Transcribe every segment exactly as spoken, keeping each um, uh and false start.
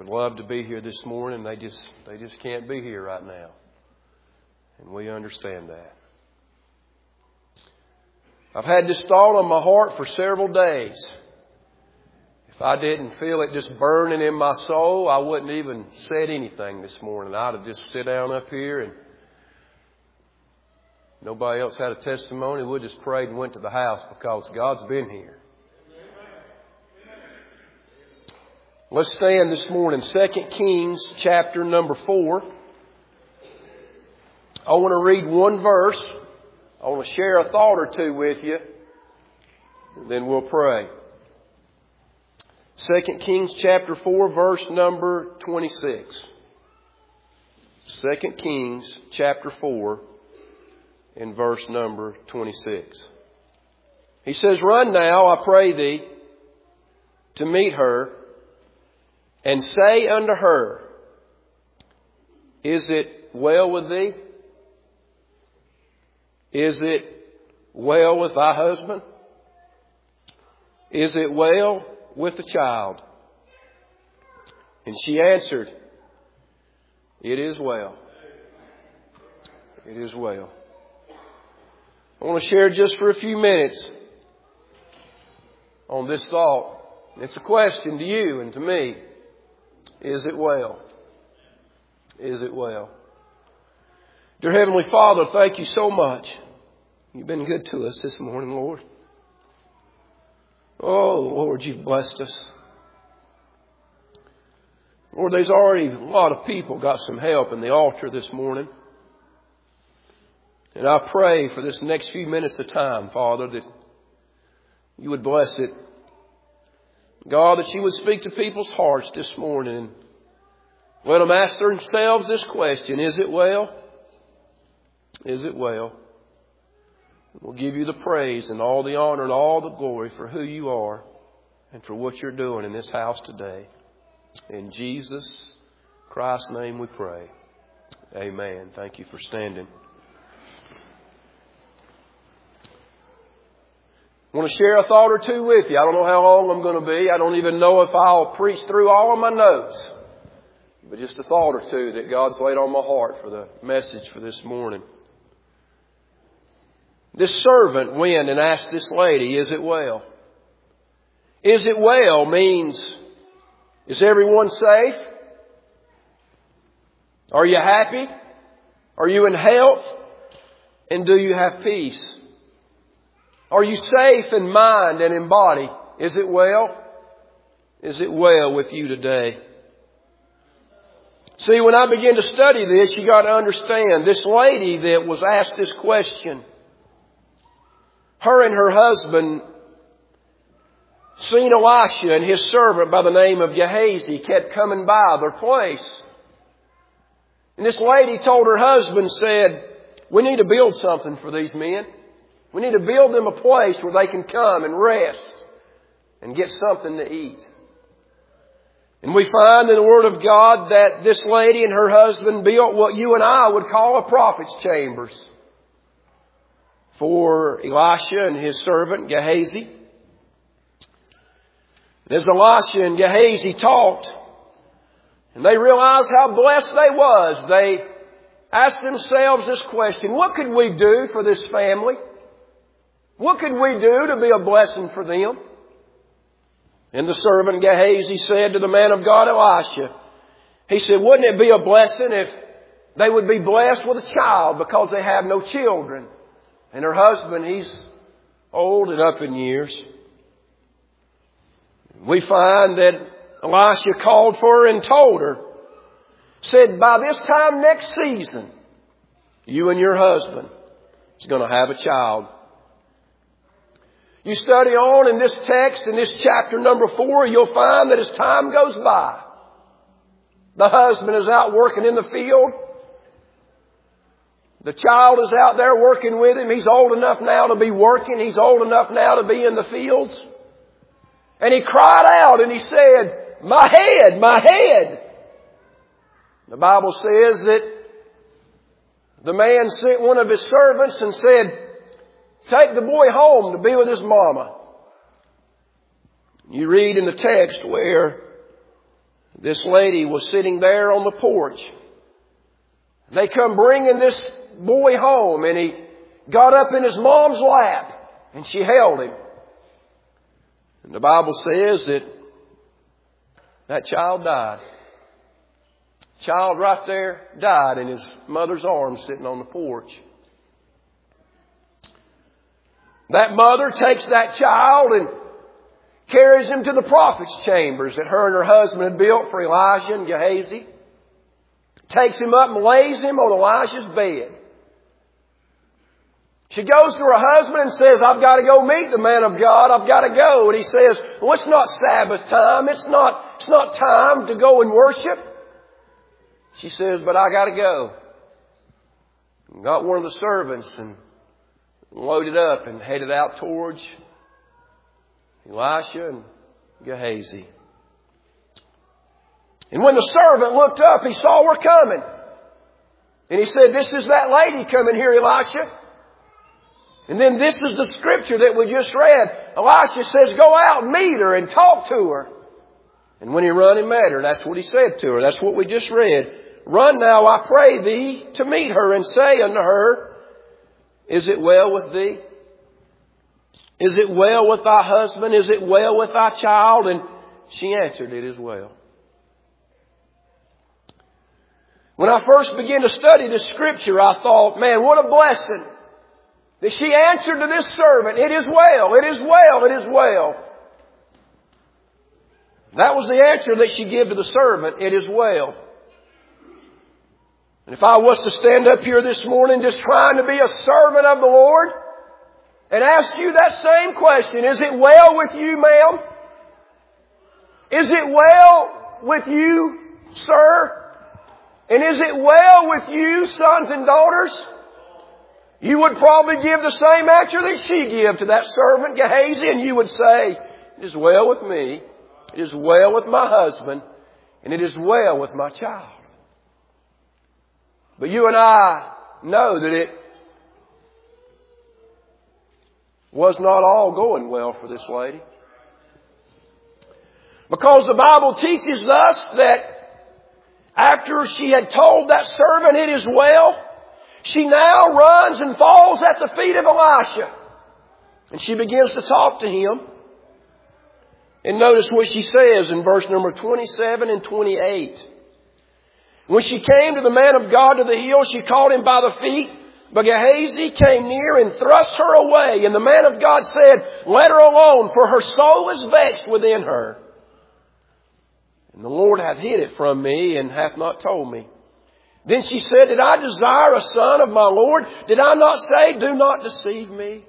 would love to be here this morning. They just, they just can't be here right now. And we understand that. I've had this thought on my heart for several days. If I didn't feel it just burning in my soul, I wouldn't even said anything this morning. I'd have just sit down up here and nobody else had a testimony. We just prayed and went to the house because God's been here. Let's stand this morning. Second Kings chapter number four. I want to read one verse. I want to share a thought or two with you. And then we'll pray. Second Kings chapter four, verse number twenty-six. Second Kings chapter four and verse number twenty-six. He says, "Run now, I pray thee, to meet her, and say unto her, Is it well with thee? Is it well with thy husband? Is it well with the child?" And she answered, "It is well. It is well." I want to share just for a few minutes on this thought. It's a question to you and to me. Is it well? Is it well? Dear Heavenly Father, thank you so much. You've been good to us this morning, Lord. Oh, Lord, you've blessed us. Lord, there's already a lot of people got some help in the altar this morning. And I pray for this next few minutes of time, Father, that you would bless it. God, that you would speak to people's hearts this morning and let them ask themselves this question: Is it well? Is it well? We'll give you the praise and all the honor and all the glory for who you are and for what you're doing in this house today. In Jesus Christ's name we pray. Amen. Thank you for standing. I want to share a thought or two with you. I don't know how long I'm going to be. I don't even know if I'll preach through all of my notes. But just a thought or two that God's laid on my heart for the message for this morning. This servant went and asked this lady, "Is it well?" Is it well means, is everyone safe? Are you happy? Are you in health? And do you have peace? Are you safe in mind and in body? Is it well? Is it well with you today? See, when I begin to study this, you got to understand this lady that was asked this question, her and her husband seen Elisha and his servant by the name of Gehazi kept coming by their place. And this lady told her husband, said, "We need to build something for these men. We need to build them a place where they can come and rest and get something to eat." And we find in the Word of God that this lady and her husband built what you and I would call a prophet's chambers for Elisha and his servant Gehazi. And as Elisha and Gehazi talked, and they realized how blessed they was, they asked themselves this question: what could we do for this family? What could we do to be a blessing for them? And the servant Gehazi said to the man of God Elisha, he said, "Wouldn't it be a blessing if they would be blessed with a child because they have no children?" And her husband, he's old and up in years. We find that Elisha called for her and told her, said, "By this time next season, you and your husband is going to have a child." You study on in this text, in this chapter number four, you'll find that as time goes by, the husband is out working in the field. The child is out there working with him. He's old enough now to be working. He's old enough now to be in the fields. And he cried out and he said, "My head, my head." The Bible says that the man sent one of his servants and said, "Take the boy home to be with his mama." You read in the text where This lady was sitting there on the porch. They come bringing this boy home, and he got up in his mom's lap, and she held him. And the Bible says that that child died. Child right there died in his mother's arms sitting on the porch. That mother takes that child and carries him to the prophet's chambers that her and her husband had built for Elijah and Gehazi. Takes him up and lays him on Elijah's bed. She goes to her husband and says, I've got to go meet the man of God. I've got to go. And he says, well, it's not Sabbath time. It's not, it's not time to go and worship. She says, but I got to go. And got one of the servants and loaded up and headed out towards Elisha and Gehazi. And when the servant looked up, he saw her coming. And he said, this is that lady coming here, Elisha. And then this is the scripture that we just read. Elisha says, go out and meet her and talk to her. And when he run and met her, that's what he said to her. That's what we just read. Run now, I pray thee, to meet her, and say unto her, is it well with thee? Is it well with thy husband? Is it well with thy child? And she answered, it is well. When I first began to study this scripture, I thought, man, what a blessing that she answered to this servant, it is well, it is well, it is well. That was the answer that she gave to the servant, it is well. And if I was to stand up here this morning just trying to be a servant of the Lord and ask you that same question, is it well with you, ma'am? Is it well with you, sir? And is it well with you, sons and daughters? You would probably give the same answer that she gave to that servant Gehazi, and you would say, it is well with me, it is well with my husband, and it is well with my child. But you and I know that it was not all going well for this lady. Because the Bible teaches us that after she had told that servant it is well, she now runs and falls at the feet of Elisha. And she begins to talk to him. And notice what she says in verse number twenty-seven and twenty-eight. When she came to the man of God to the hill, she caught him by the feet. But Gehazi came near and thrust her away. And the man of God said, let her alone, for her soul is vexed within her. And the Lord hath hid it from me, and hath not told me. Then she said, did I desire a son of my Lord? Did I not say, do not deceive me?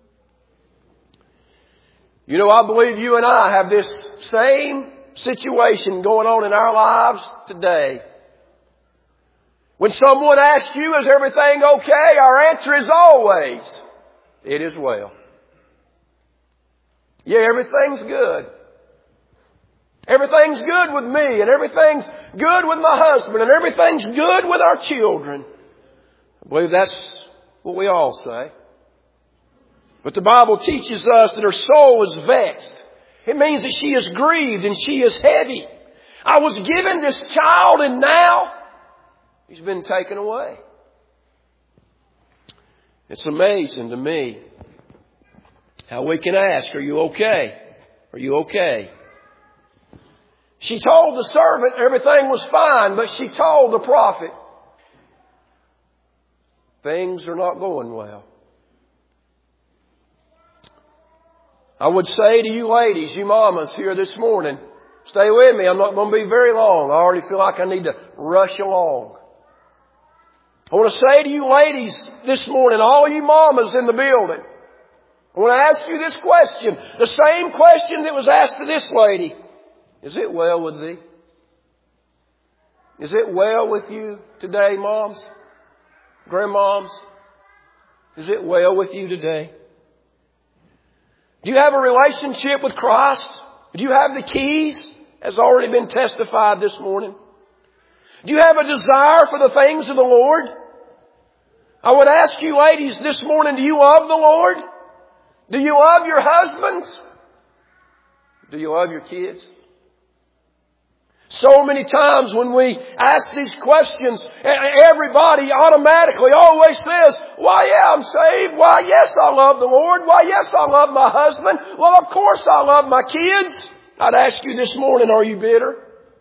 You know, I believe you and I have this same situation going on in our lives today. When someone asks you, is everything okay? Our answer is always, it is well. Yeah, everything's good. Everything's good with me, and everything's good with my husband, and everything's good with our children. I believe that's what we all say. But the Bible teaches us that her soul is vexed. It means that she is grieved and she is heavy. I was given this child, and now he's been taken away. It's amazing to me how we can ask, are you okay? Are you okay? She told the servant everything was fine, but she told the prophet, things are not going well. I would say to you ladies, you mamas here this morning, stay with me. I'm not going to be very long. I already feel like I need to rush along. I want to say to you ladies this morning, all you mamas in the building, I want to ask you this question, the same question that was asked to this lady. Is it well with thee? Is it well with you today, moms? Grandmoms? Is it well with you today? Do you have a relationship with Christ? Do you have the keys, as already been testified this morning? Do you have a desire for the things of the Lord? I would ask you ladies this morning, do you love the Lord? Do you love your husbands? Do you love your kids? So many times when we ask these questions, everybody automatically always says, why, yeah, I'm saved. Why, yes, I love the Lord. Why, yes, I love my husband. Well, of course I love my kids. I'd ask you this morning, are you bitter?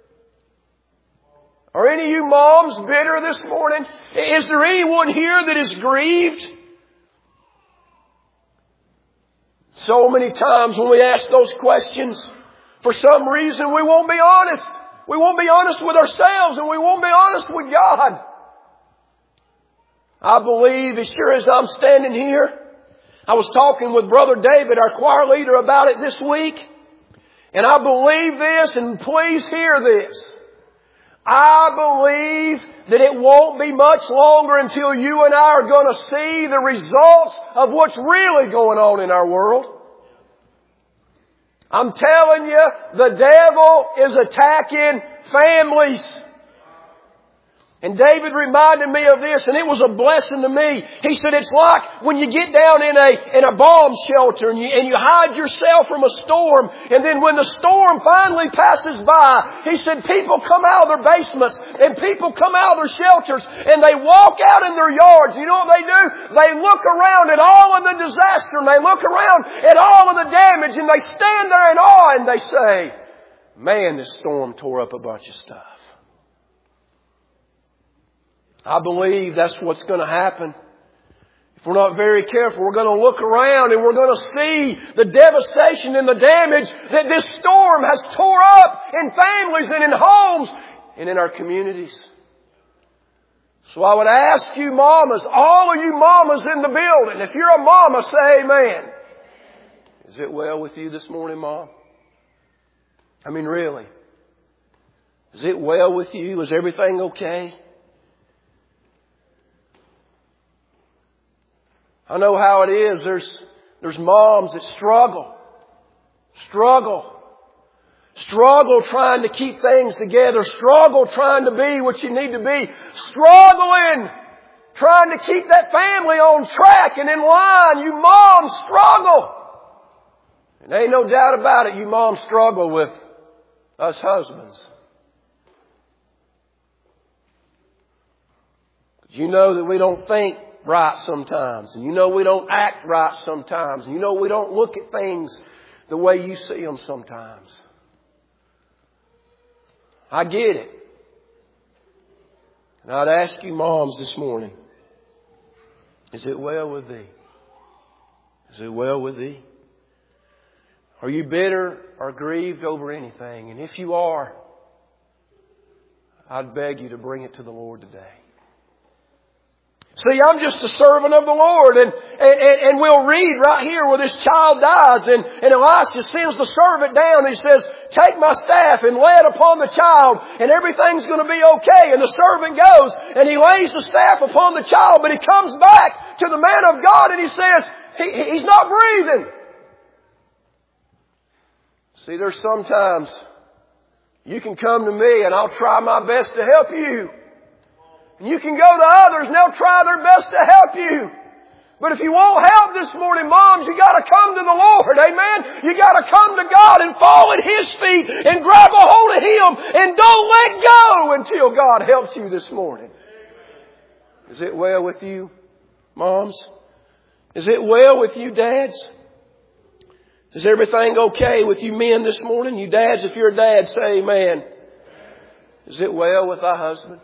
Are any of you moms bitter this morning? Is there anyone here that is grieved? So many times when we ask those questions, for some reason we won't be honest. We won't be honest with ourselves, and we won't be honest with God. I believe, as sure as I'm standing here, I was talking with Brother David, our choir leader, about it this week. And I believe this, and please hear this. I believe that it won't be much longer until you and I are going to see the results of what's really going on in our world. I'm telling you, the devil is attacking families. And David reminded me of this, and it was a blessing to me. He said, it's like when you get down in a in a bomb shelter and you, and you hide yourself from a storm, and then when the storm finally passes by, he said, people come out of their basements, and people come out of their shelters, and they walk out in their yards. You know what they do? They look around at all of the disaster, and they look around at all of the damage, and they stand there in awe, and they say, man, this storm tore up a bunch of stuff. I believe that's what's going to happen. If we're not very careful, we're going to look around and we're going to see the devastation and the damage that this storm has tore up in families and in homes and in our communities. So I would ask you mamas, all of you mamas in the building, if you're a mama, say amen. Is it well with you this morning, Mom? I mean, really. Is it well with you? Is everything okay? I know how it is. There's, there's moms that struggle. Struggle. Struggle trying to keep things together. Struggle trying to be what you need to be. Struggling trying to keep that family on track and in line. You moms struggle. And ain't no doubt about it, you moms struggle with us husbands. You know that we don't think right sometimes. And you know we don't act right sometimes. And you know we don't look at things the way you see them sometimes. I get it. And I'd ask you moms this morning, is it well with thee? Is it well with thee? Are you bitter or grieved over anything? And if you are, I'd beg you to bring it to the Lord today. See, I'm just a servant of the Lord. And, and, and we'll read right here where this child dies. And, and Elisha sends the servant down. And he says, take my staff and lay it upon the child. And everything's going to be okay. And the servant goes and he lays the staff upon the child. But he comes back to the man of God and he says, he, he's not breathing. See, there's sometimes you can come to me and I'll try my best to help you. And you can go to others and they'll try their best to help you. But if you won't help this morning, moms, you got to come to the Lord. Amen. You got to come to God and fall at His feet and grab a hold of Him and don't let go until God helps you this morning. Is it well with you, moms? Is it well with you, dads? Is everything okay with you men this morning? You dads, if you're a dad, say amen. Is it well with thy husband?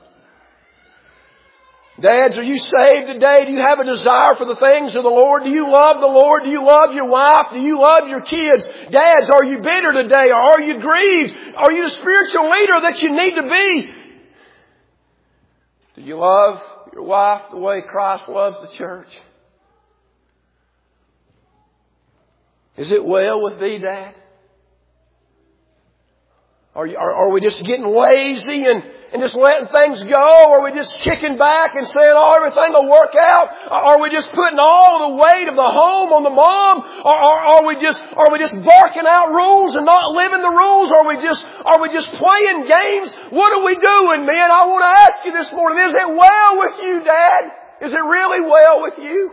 Dads, are you saved today? Do you have a desire for the things of the Lord? Do you love the Lord? Do you love your wife? Do you love your kids? Dads, are you bitter today? Or are you grieved? Are you the spiritual leader that you need to be? Do you love your wife the way Christ loves the church? Is it well with thee, Dad? Are, you, are, are we just getting lazy and, and just letting things go? Or are we just kicking back and saying, oh, everything will work out? Are we just putting all the weight of the home on the mom? Or, or are we just are we just barking out rules and not living the rules? Or are we just are we just playing games? What are we doing, man? I want to ask you this morning, is it well with you, Dad? Is it really well with you?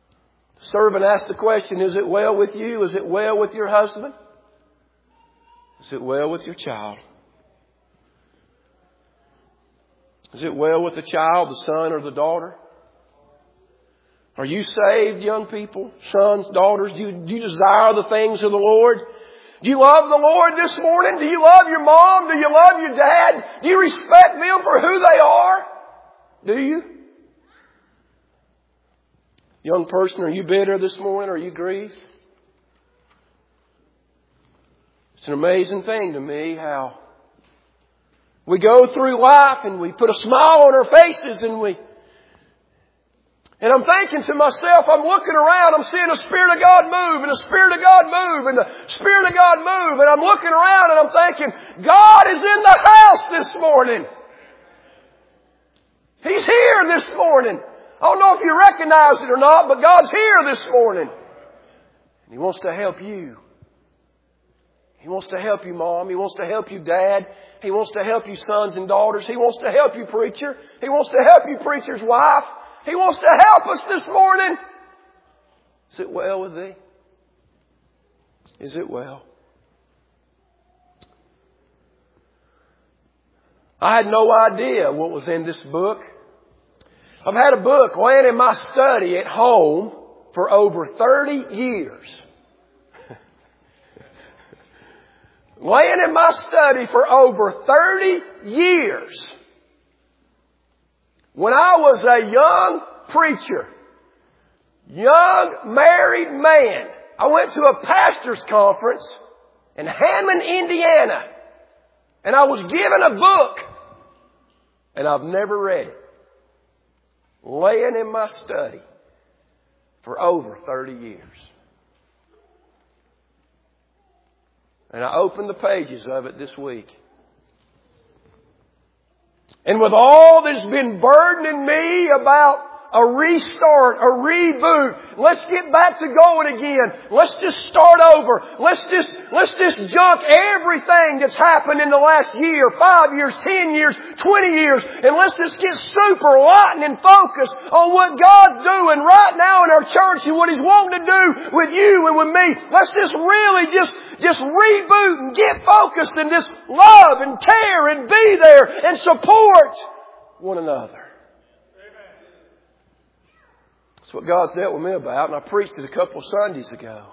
The servant asked the question, is it well with you? Is it well with your husband? Is it well with your child? Is it well with the child, the son or the daughter? Are you saved, young people, sons, daughters? Do you, do you desire the things of the Lord? Do you love the Lord this morning? Do you love your mom? Do you love your dad? Do you respect them for who they are? Do you? Young person, are you bitter this morning? Are you grieved? It's an amazing thing to me how we go through life and we put a smile on our faces and we And I'm thinking to myself, I'm looking around, I'm seeing the Spirit of God move, and the Spirit of God move, and the Spirit of God move, and I'm looking around and I'm thinking, God is in the house this morning. He's here this morning. I don't know if you recognize it or not, but God's here this morning. And He wants to help you. He wants to help you, Mom. He wants to help you, Dad. He wants to help you, sons and daughters. He wants to help you, preacher. He wants to help you, preacher's wife. He wants to help us this morning. Is it well with thee? Is it well? I had no idea what was in this book. I've had a book laying in my study at home for over thirty years. Laying in my study for over thirty years. When I was a young preacher, young married man, I went to a pastor's conference in Hammond, Indiana, and I was given a book, and I've never read it. Laying in my study for over thirty years. And I opened the pages of it this week. And with all that's been burdening me about a restart, a reboot, let's get back to going again. Let's just start over. Let's just, let's just junk everything that's happened in the last year, five years, ten years, twenty years, and let's just get super lightened and focused on what God's doing right now in our church and what He's wanting to do with you and with me. Let's just really just Just reboot and get focused and just love and care and be there and support one another. That's what God's dealt with me about, and I preached it a couple of Sundays ago.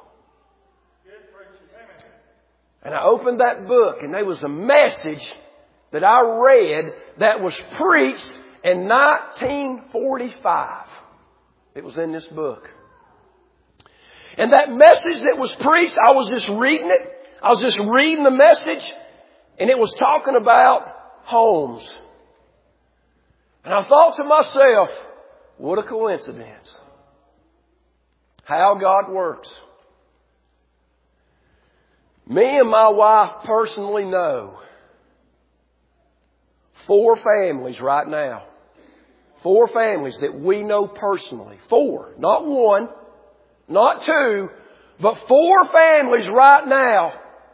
And I opened that book, and there was a message that I read that was preached in nineteen forty-five. It was in this book. And that message that was preached, I was just reading it. I was just reading the message. And it was talking about homes. And I thought to myself, what a coincidence. How God works. Me and my wife personally know four families right now. Four families that we know personally. Four, not one. Not two, but four families right now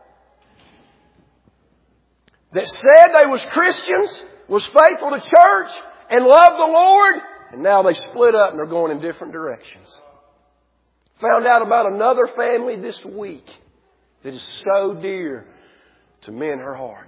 that said they was Christians, was faithful to church, and loved the Lord, and now they split up and they're going in different directions. Found out about another family this week that is so dear to me and her heart.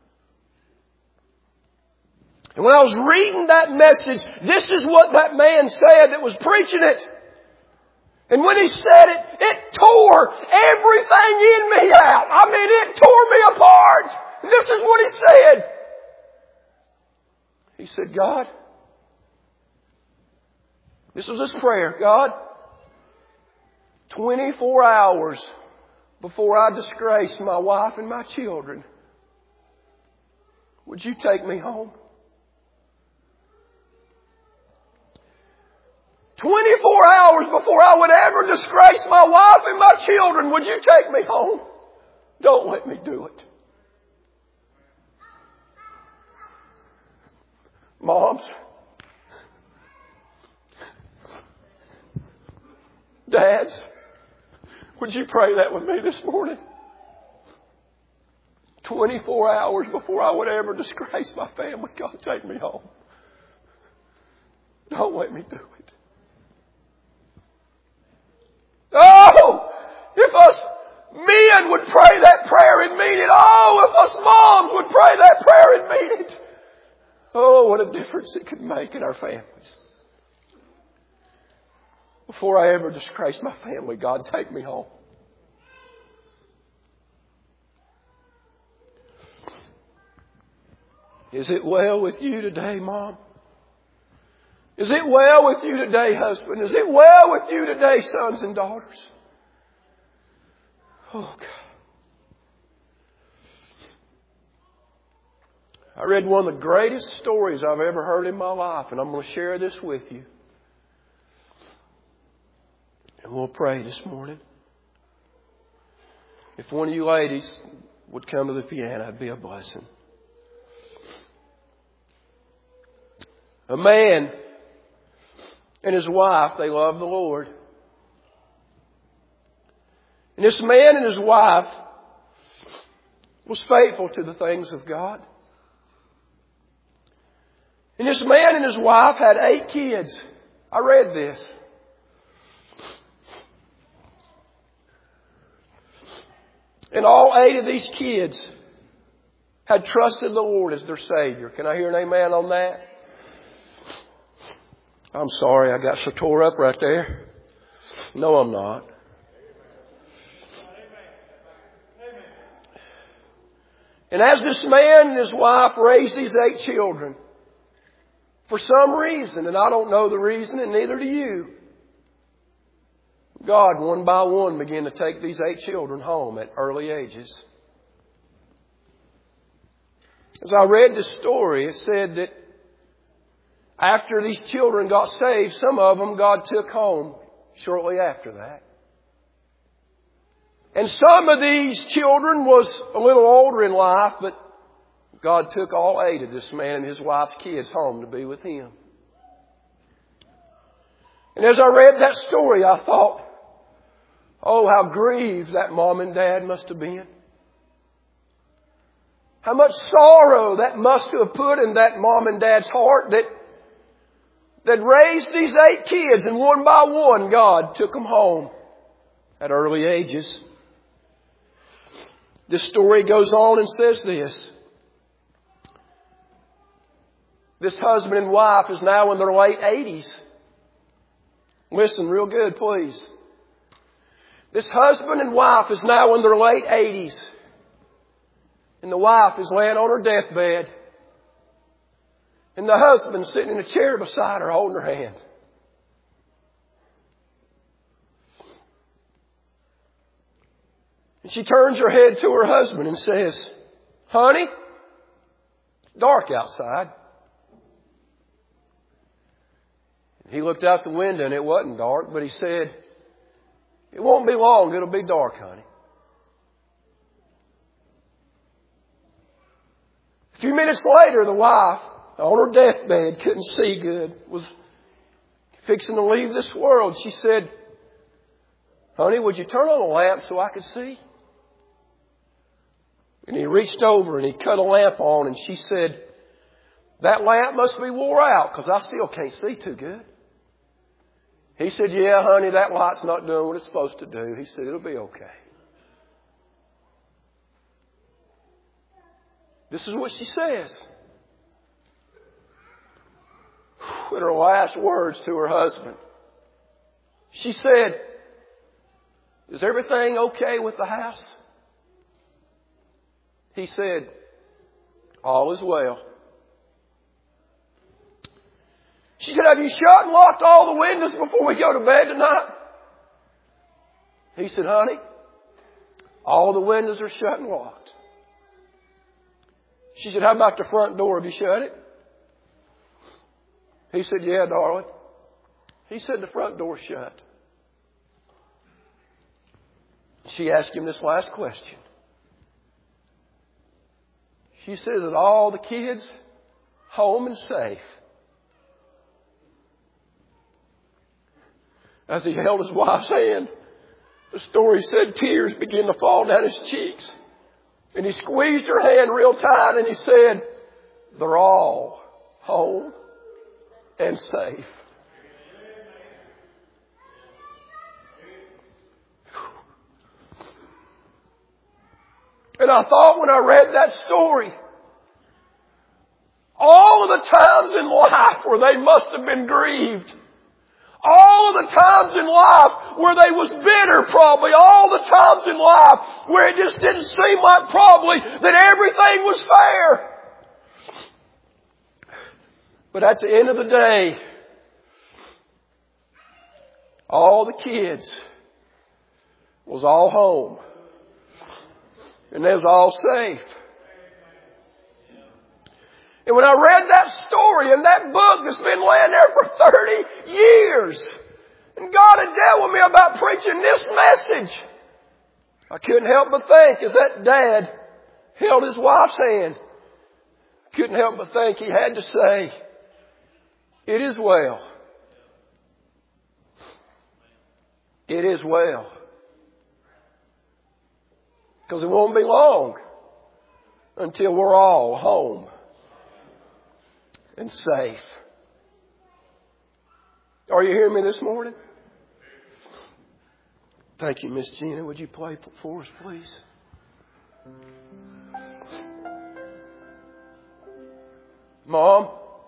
And when I was reading that message, this is what that man said that was preaching it. And when he said it, it tore everything in me out. I mean, it tore me apart. This is what he said. He said, God, this was his prayer. God, twenty-four hours before I disgrace my wife and my children, would you take me home? twenty-four hours before I would ever disgrace my wife and my children, would you take me home? Don't let me do it. Moms, dads, would you pray that with me this morning? twenty-four hours before I would ever disgrace my family, God, take me home. Don't let me do it. Oh, if us men would pray that prayer and mean it. Oh, if us moms would pray that prayer and mean it. Oh, what a difference it could make in our families. Before I ever disgrace my family, God, take me home. Is it well with you today, Mom? Is it well with you today, husband? Is it well with you today, sons and daughters? Oh, God. I read one of the greatest stories I've ever heard in my life, and I'm going to share this with you. And we'll pray this morning. If one of you ladies would come to the piano, it'd be a blessing. A man and his wife, they loved the Lord. And this man and his wife was faithful to the things of God. And this man and his wife had eight kids. I read this. And all eight of these kids had trusted the Lord as their Savior. Can I hear an amen on that? I'm sorry, I got so tore up right there. No, I'm not. And as this man and his wife raised these eight children, for some reason, and I don't know the reason, and neither do you, God, one by one, began to take these eight children home at early ages. As I read this story, it said that after these children got saved, some of them God took home shortly after that. And some of these children was a little older in life, but God took all eight of this man and his wife's kids home to be with Him. And as I read that story, I thought, oh, how grieved that mom and dad must have been. How much sorrow that must have put in that mom and dad's heart that, that raised these eight kids, and one by one God took them home at early ages. This story goes on and says this. This husband and wife is now in their late eighties. Listen real good, please. This husband and wife is now in their late eighties. And the wife is laying on her deathbed. And the husband sitting in a chair beside her holding her hand. And she turns her head to her husband and says, "Honey, it's dark outside." He looked out the window and it wasn't dark, but he said, "It won't be long, it'll be dark, honey." A few minutes later, the wife, on her deathbed, couldn't see good, was fixing to leave this world. She said, "Honey, would you turn on a lamp so I could see?" And he reached over and he cut a lamp on, and she said, "That lamp must be wore out because I still can't see too good." He said, "Yeah, honey, that light's not doing what it's supposed to do." He said, "It'll be okay." This is what she says. With her last words to her husband. She said, "Is everything okay with the house?" He said, "All is well." She said, "Have you shut and locked all the windows before we go to bed tonight?" He said, "Honey, all the windows are shut and locked." She said, "How about the front door? Have you shut it?" He said, "Yeah, darling." He said, "The front door's shut." She asked him this last question. She says, "Are all the kids home and safe?" As he held his wife's hand, the story said tears began to fall down his cheeks. And he squeezed her hand real tight and he said, "They're all home and safe." And I thought when I read that story, all of the times in life where they must have been grieved, all of the times in life where they was bitter probably, all the times in life where it just didn't seem like probably that everything was fair. But at the end of the day, all the kids was all home. And they was all safe. And when I read that story in that book that's been laying there for thirty years, and God had dealt with me about preaching this message, I couldn't help but think as that dad held his wife's hand, I couldn't help but think he had to say, "It is well. It is well." Because it won't be long until we're all home and safe. Are you hearing me this morning? Thank you, Miss Gina. Would you play for us, please? Mom,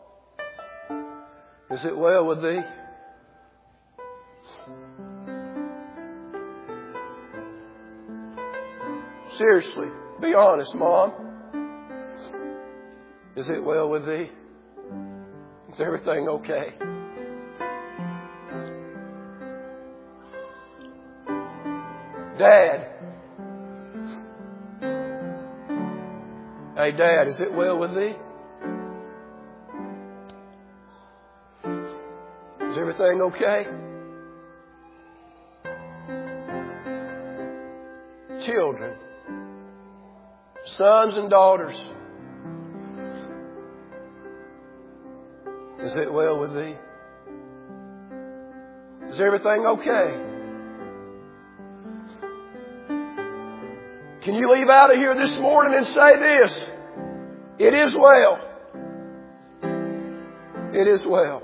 is it well with thee? Seriously, be honest, Mom. Is it well with thee? Is everything okay? Dad. Hey, Dad, is it well with thee? Is everything okay? Children. Sons and daughters. Is it well with thee? Is everything okay? Can you leave out of here this morning and say this? It is well. It is well.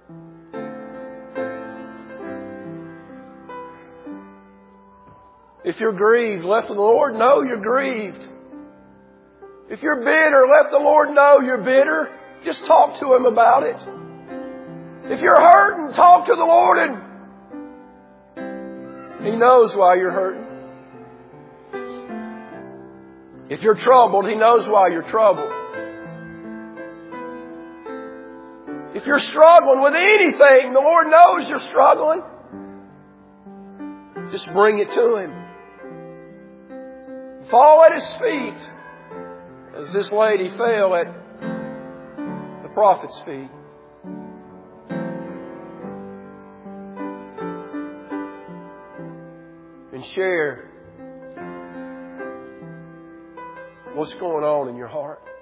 If you're grieved, let the Lord know you're grieved. If you're bitter, let the Lord know you're bitter. Just talk to Him about it. If you're hurting, talk to the Lord, and He knows why you're hurting. If you're troubled, He knows why you're troubled. If you're struggling with anything, the Lord knows you're struggling. Just bring it to Him. Fall at His feet, as this lady fell at the prophet's feet. And share what's going on in your heart.